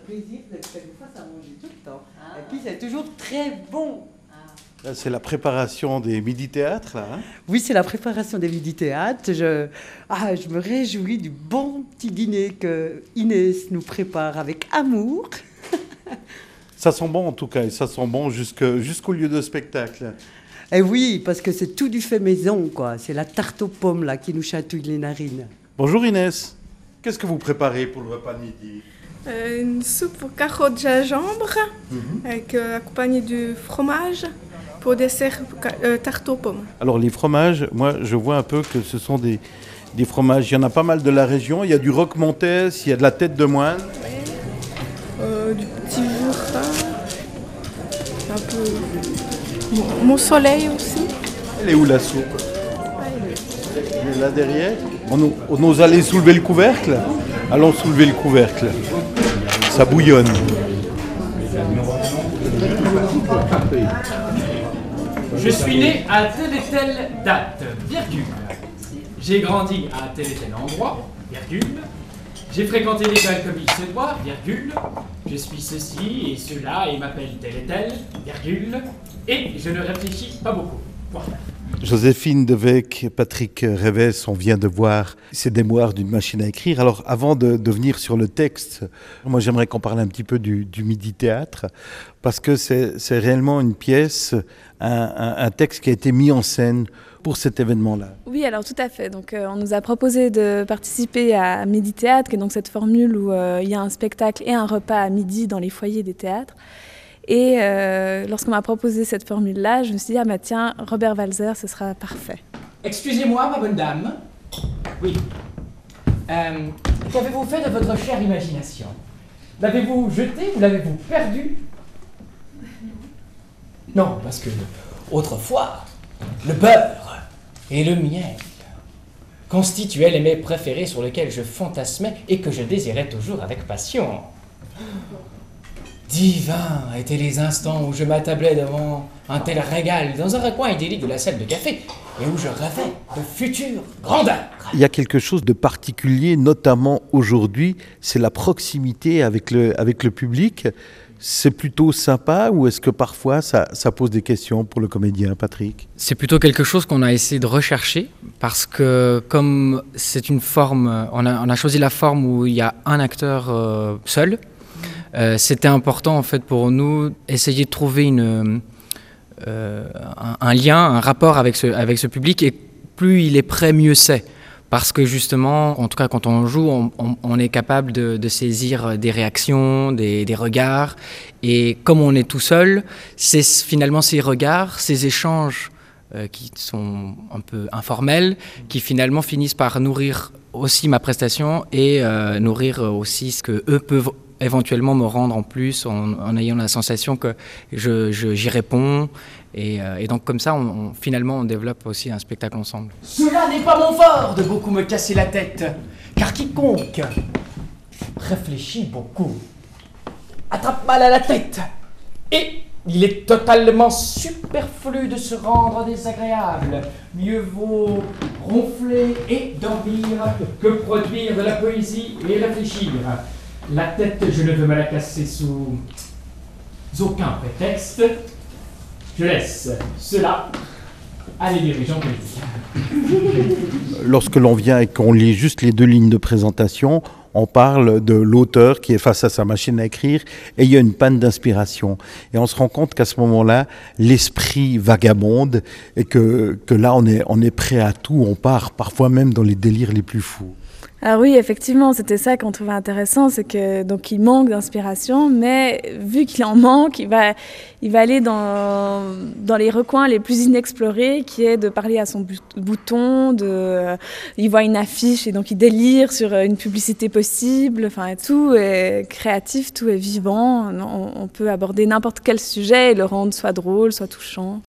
plaisir de faire une fois à manger tout le temps. Et puis c'est toujours très bon. Là, c'est la préparation des midi-théâtres, là. Hein? Oui, c'est la préparation des midi-théâtres. Je me réjouis du bon petit dîner que Inès nous prépare avec amour. Ça sent bon en tout cas, et ça sent bon jusqu'au lieu de spectacle. Et oui, parce que c'est tout du fait maison, quoi. C'est la tarte aux pommes là qui nous chatouille les narines. Bonjour Inès, qu'est-ce que vous préparez pour le repas de midi? Une soupe aux carottes gingembre, avec accompagnée du fromage, pour dessert tarte aux pommes. Alors les fromages, moi je vois un peu que ce sont des fromages, il y en a pas mal de la région, il y a du roquemontais, il y a de la tête de moine. Du petit Jura, un peu mon soleil aussi. Elle est où la soupe? Elle est là derrière. On ose aller soulever le couvercle? Allons soulever le couvercle. Ça bouillonne. Je suis né à telle et telle date, virgule. J'ai grandi à tel et tel endroit, virgule. J'ai fréquenté l'école comme il se doit, virgule. Je suis ceci et cela et m'appelle tel et tel, virgule. Et je ne réfléchis pas beaucoup. Voilà. Joséphine Devecq, Patrick Révès, on vient de voir ces démoires d'une machine à écrire. Alors avant de venir sur le texte, moi j'aimerais qu'on parle un petit peu du midi-théâtre, parce que c'est réellement une pièce, un texte qui a été mis en scène pour cet événement-là. Oui, alors tout à fait. Donc, on nous a proposé de participer à Midi Théâtre, qui est donc cette formule où il y a un spectacle et un repas à midi dans les foyers des théâtres. Et lorsqu'on m'a proposé cette formule-là, je me suis dit, ah bah tiens, Robert Walser, ce sera parfait. Excusez-moi, ma bonne dame. Oui. Qu'avez-vous fait de votre chère imagination? L'avez-vous jetée ou l'avez-vous perdue? Non, parce que autrefois, le beurre et le miel constituaient les mets préférés sur lesquels je fantasmais et que je désirais toujours avec passion. Divins étaient les instants où je m'attablais devant un tel régal dans un recoin idyllique de la salle de café et où je rêvais de futures grandeurs. Il y a quelque chose de particulier, notamment aujourd'hui, c'est la proximité avec le public. C'est plutôt sympa ou est-ce que parfois ça pose des questions pour le comédien, Patrick? C'est plutôt quelque chose qu'on a essayé de rechercher parce que comme c'est une forme, on a choisi la forme où il y a un acteur seul. C'était important en fait pour nous essayer de trouver un lien, un rapport avec ce public, et plus il est prêt, mieux c'est. Parce que justement, en tout cas quand on joue, on est capable de saisir des réactions, des regards, et comme on est tout seul, c'est finalement ces regards, ces échanges qui sont un peu informels, qui finalement finissent par nourrir aussi ma prestation et nourrir aussi ce que eux peuvent éventuellement me rendre en plus en ayant la sensation que j'y réponds et donc comme ça finalement on développe aussi un spectacle ensemble. Cela n'est pas mon fort de beaucoup me casser la tête, car quiconque réfléchit beaucoup attrape mal à la tête et il est totalement superflu de se rendre désagréable. Mieux vaut ronfler et dormir que produire de la poésie et réfléchir. La tête, je ne veux me la casser sous aucun prétexte. Je laisse cela à les dirigeants politiques. Lorsque l'on vient et qu'on lit juste les 2 lignes de présentation, on parle de l'auteur qui est face à sa machine à écrire et il y a une panne d'inspiration. Et on se rend compte qu'à ce moment-là, l'esprit vagabonde et que là, on est prêt à tout. On part parfois même dans les délires les plus fous. Ah oui, effectivement, c'était ça qu'on trouvait intéressant, c'est que donc il manque d'inspiration, mais vu qu'il en manque, il va aller dans les recoins les plus inexplorés, qui est de parler à son bouton, il voit une affiche et donc il délire sur une publicité possible. Enfin, tout est créatif, tout est vivant. On peut aborder n'importe quel sujet et le rendre soit drôle, soit touchant.